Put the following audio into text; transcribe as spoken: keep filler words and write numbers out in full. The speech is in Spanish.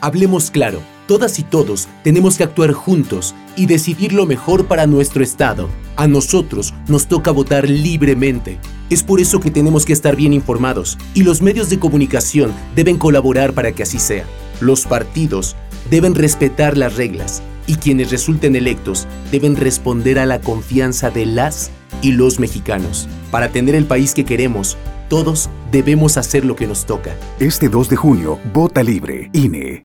Hablemos claro, todas y todos tenemos que actuar juntos y decidir lo mejor para nuestro estado. A nosotros nos toca votar libremente. Es por eso que tenemos que estar bien informados y los medios de comunicación deben colaborar para que así sea. Los partidos deben respetar las reglas y quienes resulten electos deben responder a la confianza de las y los mexicanos. Para tener el país que queremos, todos debemos hacer lo que nos toca. Este dos de junio, vota libre, I N E.